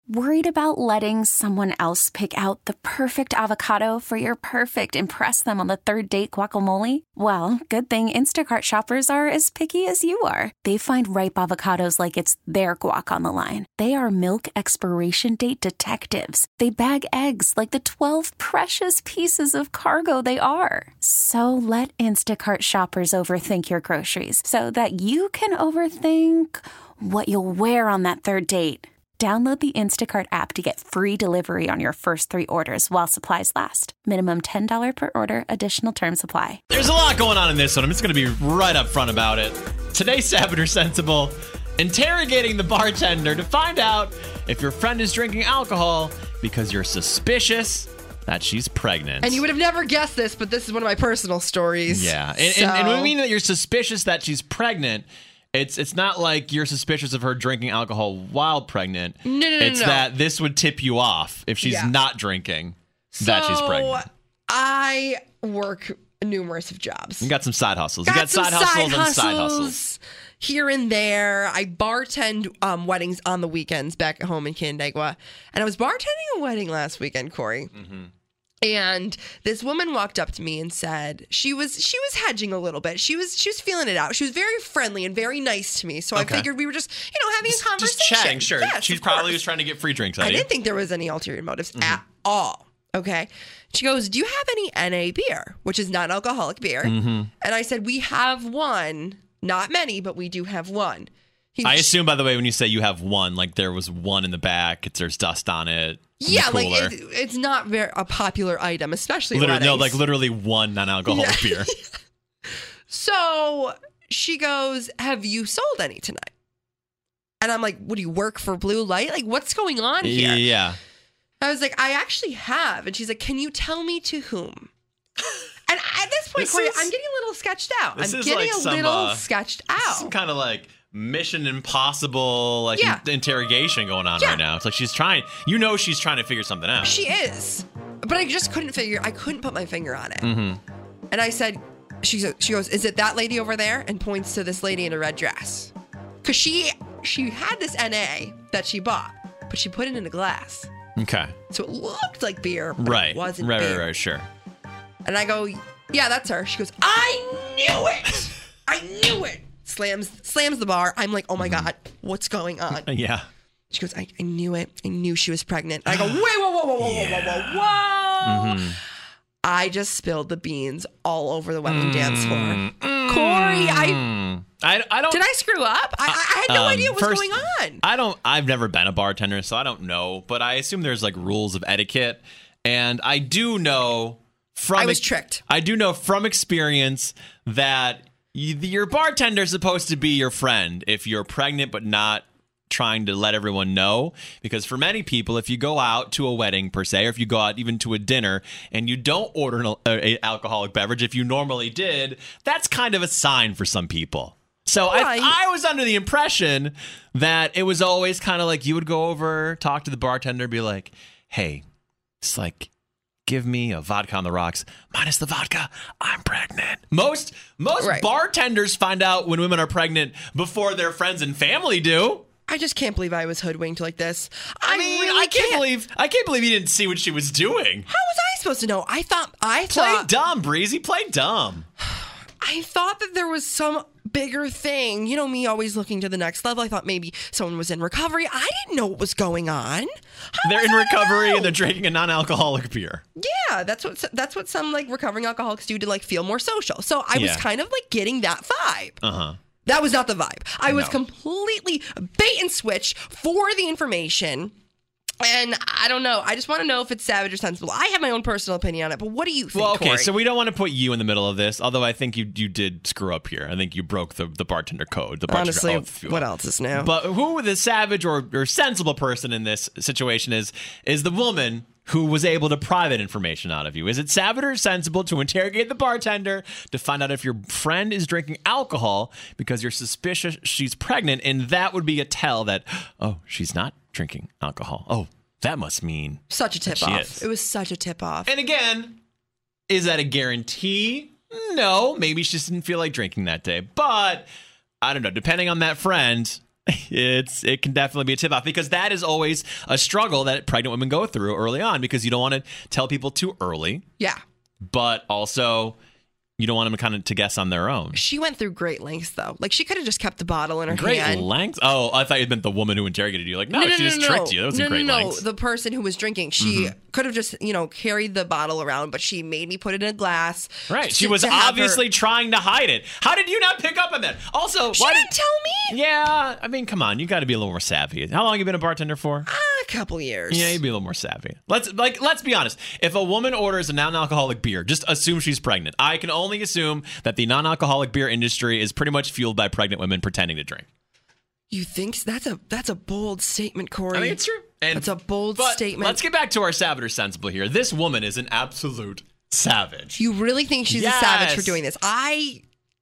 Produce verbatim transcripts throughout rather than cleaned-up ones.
Worried about letting someone else pick out the perfect avocado for your perfect impress them on the third date guacamole? Well, good thing Instacart shoppers are as picky as you are. They find ripe avocados like it's their guac on the line. They are milk expiration date detectives. They bag eggs like the twelve precious pieces of cargo they are. So let Instacart shoppers overthink your groceries so that you can overthink what you'll wear on that third date. Download the Instacart app to get free delivery on your first three orders while supplies last. Minimum ten dollars per order. Additional terms apply. There's a lot going on in this one. I'm just going to be right up front about it. Today, Savage or Sensible, interrogating the bartender to find out if your friend is drinking alcohol because you're suspicious that she's pregnant. And you would have never guessed this, but this is one of my personal stories. Yeah. And, so... and, and when we mean that you're suspicious that she's pregnant, It's it's not like you're suspicious of her drinking alcohol while pregnant. No, no, no, It's no. that this would tip you off if she's Yeah. not drinking so that she's pregnant. I work numerous of jobs. You got some side hustles. Got you got some side hustles side and side hustles. here and there. I bartend um, weddings on the weekends back at home in Canandaigua. And I was bartending a wedding last weekend, Corey. Mm-hmm. And this woman walked up to me and said she was she was hedging a little bit. She was she was feeling it out. She was very friendly and very nice to me. So Okay. I figured we were just, you know, having Just, a conversation. just chatting, sure. Yes, She's of probably course. just trying to get free drinks out I of you. didn't think there was any ulterior motives at all. Okay. She goes, "Do you have any N A beer?" Which is non-alcoholic beer. Mm-hmm. And I said, "We have one. Not many, but we do have one." He, I assume, by the way, when you say you have one, like there was one in the back, it's, there's dust on it. in the yeah, like cooler. it, it's not very a popular item, especially literally, no, weddings. like literally one non-alcoholic Yeah. beer. So she goes, "Have you sold any tonight?" And I'm like, "What, do you work for Blue Light? Like, what's going on here?" Yeah. I was like, "I actually have." And she's like, "Can you tell me to whom?" And at this point, This Corey, is- I'm getting a little sketched out. this I'm is getting like a some, little uh, sketched Some out. kind of like Mission Impossible, like Yeah. in- interrogation going on Yeah. right now. It's like she's trying, you know, she's trying to figure something out. She is. But I just couldn't figure, I couldn't put my finger on it. Mm-hmm. And I said, she, she goes, "Is it that lady over there?" And points to this lady in a red dress. Because she, she had this N A that she bought, but she put it in a glass. Okay. So it looked like beer, but Right. it wasn't right, beer. right, right, sure. And I go, "Yeah, that's her." She goes, "I knew it. I knew it." Slams slams the bar. I'm like, "Oh my God, what's going on?" Yeah. She goes, I, I knew it. I knew she was pregnant. And I go, "Wait, whoa, whoa, whoa, whoa, Yeah. whoa, whoa, whoa, whoa." Mhm. I just spilled the beans all over the wedding dance floor. Corey, I Mm. I, I don't. did I screw up? I, I had no Um, idea what was first- going on. I don't. I've never been a bartender, so I don't know. But I assume there's like rules of etiquette, and I do know from I was ex- tricked. I do know from experience that you, your bartender's supposed to be your friend if you're pregnant, but not trying to let everyone know. Because for many people, if you go out to a wedding per se, or if you go out even to a dinner and you don't order an a alcoholic beverage, if you normally did, that's kind of a sign for some people. So Right. I, I was under the impression that it was always kind of like you would go over, talk to the bartender, be like, "Hey, it's like, give me a vodka on the rocks minus the vodka. I'm pregnant." Most most Right. bartenders find out when women are pregnant before their friends and family do. I just can't believe I was hoodwinked like this. I, I, mean, really I can't believe I can't believe you didn't see what she was doing. How was I supposed to know? I thought I Play thought dumb, Breezy. Play dumb. I thought that there was some bigger thing. You know me always looking to the next level. I thought maybe someone was in recovery. I didn't know what was going on. How They're was in I to recovery know? and they're drinking a non-alcoholic beer. Yeah, that's what that's what some like recovering alcoholics do to like feel more social. So I was Yeah. kind of like getting that vibe. Uh huh. That was not the vibe. I was No. completely bait and switch for the information. And I don't know. I just want to know if it's savage or sensible. I have my own personal opinion on it, but what do you think, Well, okay, Corey? so we don't want to put you in the middle of this, although I think you you did screw up here. I think you broke the, the bartender code. The bartender Honestly, oath, if you will. what else is new? But who the savage or, or sensible person in this situation is, is the woman who was able to pry that information out of you. Is it savage or sensible to interrogate the bartender to find out if your friend is drinking alcohol because you're suspicious she's pregnant, and that would be a tell that, oh, she's not drinking alcohol. Oh, that must mean Such a tip she off. is. It was such a tip off. And again, is that a guarantee? No, maybe she just didn't feel like drinking that day. But I don't know. Depending on that friend, it's it can definitely be a tip off, because that is always a struggle that pregnant women go through early on, because you don't want to tell people too early. Yeah. But also, you don't want them kind of to guess on their own. She went through great lengths, though. Like, she could have just kept the bottle in her Great hand. lengths? Oh, I thought you meant the woman who interrogated you. Like, no, no, no she no, just no, tricked no. you. That was no, a great no, no, lengths. The person who was drinking, she Mm-hmm. could have just, you know, carried the bottle around, but she made me put it in a glass. Right. She to- was to have obviously her- trying to hide it. How did you not pick up on that? Also, She why didn't did... tell me. Yeah, I mean, come on. You got to be a little more savvy. How long have you been a bartender for? Ah, a couple years. Yeah, you'd be a little more savvy. Let's like let's be honest. If a woman orders a non-alcoholic beer, just assume she's pregnant. I can only assume that the non-alcoholic beer industry is pretty much fueled by pregnant women pretending to drink. You think so? That's a that's a bold statement, Corey. I mean, it's true. And, That's a bold but statement. Let's get back to our savage or sensible here. This woman is an absolute savage. You really think she's Yes. a savage for doing this? I.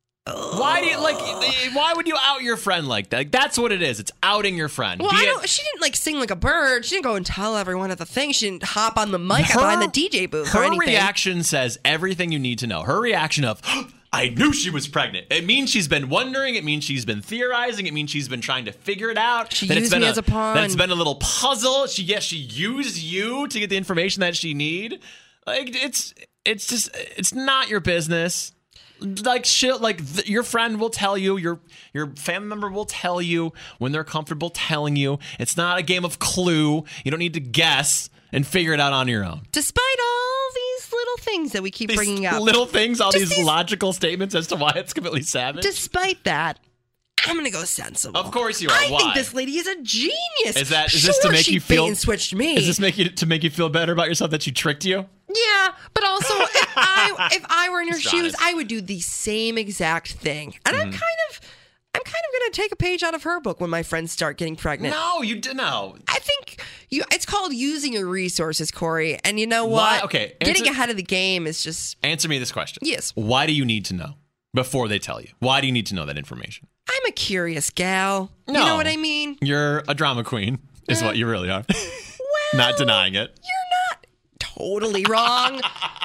Why do you like? Why would you out your friend like that? Like, that's what it is. It's outing your friend. Well, Be I it- don't. She didn't like sing like a bird. She didn't go and tell everyone at the thing. She didn't hop on the mic Her- behind the D J booth Her or anything. reaction says everything you need to know. Her reaction of, I knew she was pregnant. It means she's been wondering. It means she's been theorizing. It means she's been trying to figure it out. She that used it's been me a, as a pawn. That it's been a little puzzle. She yes, she used you to get the information that she need. Like it's it's just it's not your business. Like shit, like th- your friend will tell you, your your family member will tell you when they're comfortable telling you. It's not a game of Clue. You don't need to guess and figure it out on your own. Despite all these little things that we keep These bringing up, little things, all Just these, these- logical statements as to why it's completely savage. despite that, I'm gonna go sensible. Of course you are. I Why? think this lady is a genius. Is that- is sure, this to make she you feel- bait and switched me? Does this make you to make you feel better about yourself that she tricked you? Yeah, but also if I if I were in her Just shoes, honest. I would do the same exact thing. And I'm kind of I'm kind of gonna take a page out of her book when my friends start getting pregnant. No, you did no. I think you. It's called using your resources, Corey. And you know Why- what? okay, getting answer- ahead of the game is just. Answer me this question. Yes. Why do you need to know before they tell you? Why do you need to know that information? I'm a curious gal. No. You know what I mean? You're a drama queen, is what you really are. Well, Not denying it. You're not totally wrong.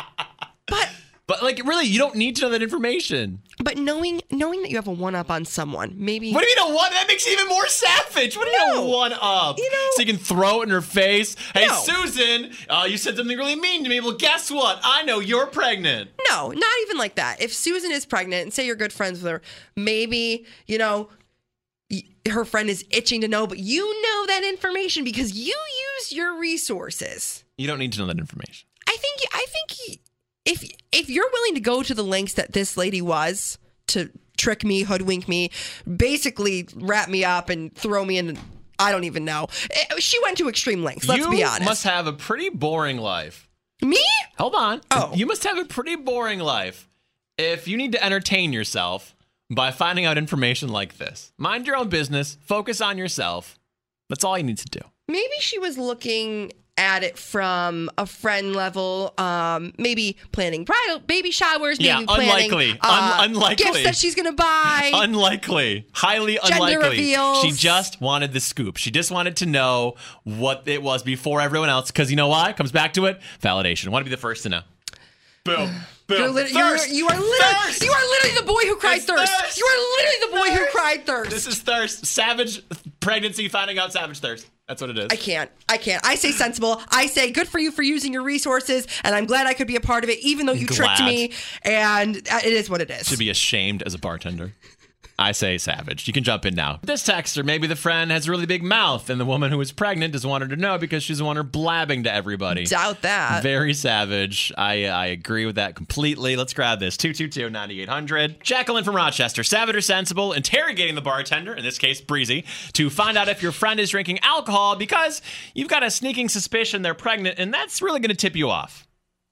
but But like, really, you don't need to know that information. but knowing knowing that you have a one up on someone, maybe. What do you mean a one? That makes you even more savage. What do you No. mean a one up? You know- so you can throw it in her face. Hey, No. Susan, uh, you said something really mean to me. Well, guess what? I know you're pregnant. No, not even like that. If Susan is pregnant and say you're good friends with her, maybe, you know, y- her friend is itching to know, but you know that information because you use your resources. You don't need to know that information. I think I think if if you're willing to go to the lengths that this lady was to trick me, hoodwink me, basically wrap me up and throw me in, I don't even know. Eh, She went to extreme lengths. Let's you be honest. must have a pretty boring life. me? Hold on. Oh. You must have a pretty boring life if you need to entertain yourself by finding out information like this. Mind your own business. Focus on yourself. That's all you need to do. Maybe she was looking at it from a friend level, um, maybe planning bridal baby showers, maybe Yeah, planning unlikely. uh, Un- unlikely. gifts that she's gonna buy. Unlikely. Highly Gender unlikely. reveals. She just wanted the scoop. She just wanted to know what it was before everyone else. Because you know why? Comes back to it. Validation. Want to be the first to know. Boom. Boom. You're lit- you're- Thirst. you are literally Thirst. you are literally the boy who cried It's thirst. thirst. You are literally the boy who Thirst. cried thirst. This is thirst. Savage pregnancy finding out savage thirst. That's what it is. I can't. I can't. I say sensible. I say good for you for using your resources, and I'm glad I could be a part of it, even though you tricked Glad. me. And it is what it is. Should be ashamed as a bartender. I say savage. You can jump in now. This texter, maybe the friend has a really big mouth, and the woman who is pregnant doesn't want her to know because she doesn't want her blabbing to everybody. Doubt that. Very savage. I I agree with that completely. Let's grab this. two two two, nine eight hundred. Jacqueline from Rochester. Savage or sensible? Interrogating the bartender, in this case, Breezy, to find out if your friend is drinking alcohol because you've got a sneaking suspicion they're pregnant, and that's really going to tip you off.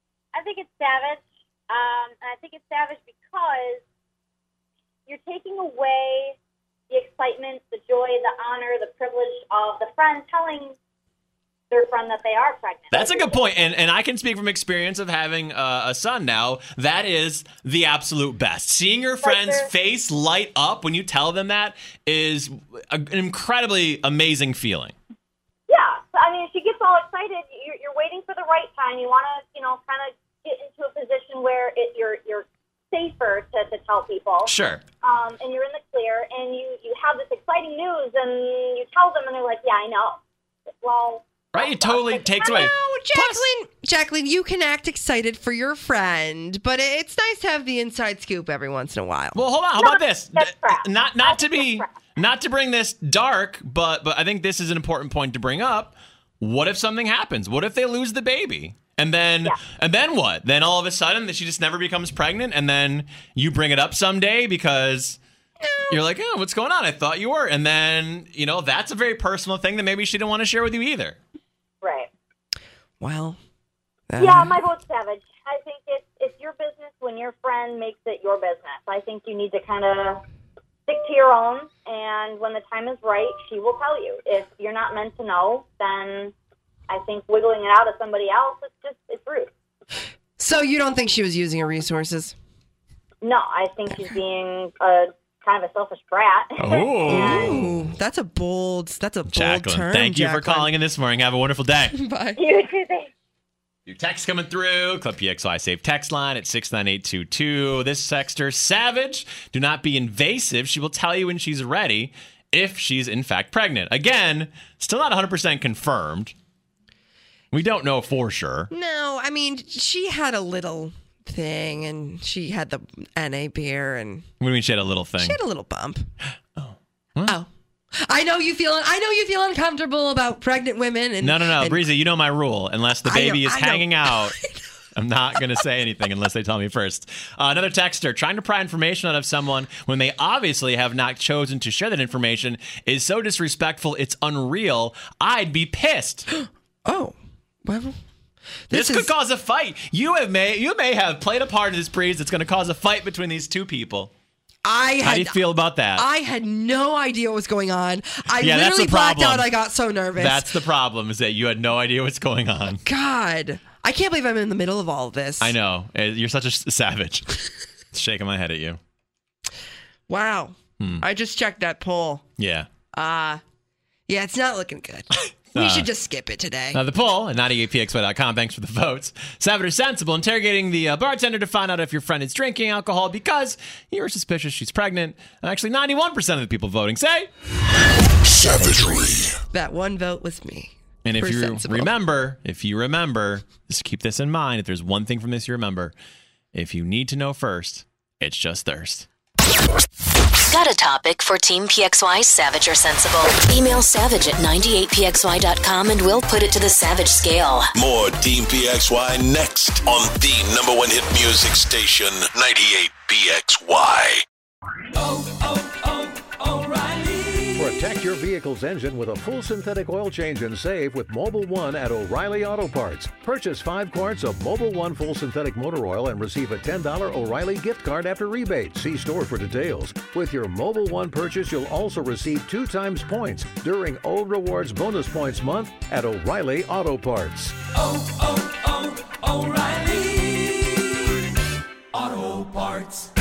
I think it's savage. Um, and I think it's savage because you're taking away the excitement, the joy, the honor, the privilege of the friend telling their friend that they are pregnant. That's a good point, and and I can speak from experience of having uh, a son now. That is the absolute best. Seeing your friend's sure. face light up when you tell them that is a, an incredibly amazing feeling. Yeah. So, I mean, she gets all excited. You're, you're waiting for the right time. You want to, you know, kind of get into a position where it, you're you're safer to, to tell people. Sure. Um, and you're in the clear, and you, you have this exciting news, and you tell them, and they're like, yeah, I know. Well, Right? It totally takes away. No, Jacqueline, Jacqueline, you can act excited for your friend, but it's nice to have the inside scoop every once in a while. Well, hold on. How about this? That's crap. Not not to That's be crap. not to bring this dark, but but I think this is an important point to bring up. What if something happens? What if they lose the baby? And then Yeah. and then what? Then all of a sudden that she just never becomes pregnant, and then you bring it up someday because you're like, oh, what's going on? I thought you were. And then, you know, that's a very personal thing that maybe she didn't want to share with you either. Right. Well, uh, Yeah, my vote's Savage. I think it's it's your business when your friend makes it your business. I think you need to kind of stick to your own, and when the time is right, she will tell you. If you're not meant to know, then I think wiggling it out of somebody else, it's just, it's rude. So you don't think she was using her resources? No, I think she's being a kind of a selfish brat. Oh. Ooh, that's a bold, that's a bold Jacqueline, term. thank you for Jacqueline. calling in this morning. Have a wonderful day. Bye. You too, thanks. Your text coming through. Club P X Y Save text line at six nine eight two two. This texter, Savage. Do not be invasive. She will tell you when she's ready if she's in fact pregnant. Again, still not one hundred percent confirmed. We don't know for sure. No, I mean, she had a little thing, and she had the N A beer, and What do you mean she had a little thing? she had a little bump. Oh. Oh. I know you feel. I know you feel uncomfortable about pregnant women. And No, no, no. and- Breezy, you know my rule. Unless the I baby know, is I know. hanging out, I'm not going to say anything unless they tell me first. Uh, another texter, trying to pry information out of someone when they obviously have not chosen to share that information is so disrespectful, it's unreal. I'd be pissed. Oh, well, This, this, could is. cause a fight. You have may you may have played a part in this breeze that's going to cause a fight between these two people. I had. How do you feel about that? I had no idea what was going on. I Yeah, that's literally the blacked problem. out. I got so nervous. That's the problem, is that you had no idea what's going on. God. I can't believe I'm in the middle of all of this. I know. Uh, You're such a s- savage. Shaking my head at you. Wow. Hmm. I just checked that poll. Yeah. Uh, yeah, it's not looking good. We Uh, should just skip it today. Now, the poll at ninety-eight P X Y dot com. Thanks for the votes. Savage or sensible, interrogating the uh, bartender to find out if your friend is drinking alcohol because you were suspicious she's pregnant. Actually, ninety-one percent of the people voting say. Savagery. That one vote was me. And if for you sensible. remember, if you remember, just keep this in mind. If there's one thing from this you remember, if you need to know first, it's just thirst. Got a topic for Team P X Y, Savage or Sensible? Email savage at ninety-eight P X Y dot com and we'll put it to the Savage scale. More Team P X Y next on the number one hit music station, ninety-eight P X Y. Protect your vehicle's engine with a full synthetic oil change and save with Mobile One at O'Reilly Auto Parts. Purchase five quarts of Mobile One full synthetic motor oil and receive a ten dollars O'Reilly gift card after rebate. See store for details. With your Mobile One purchase, you'll also receive two times points during Old Rewards Bonus Points Month at O'Reilly Auto Parts. oh, oh, oh, O'Reilly Auto Parts.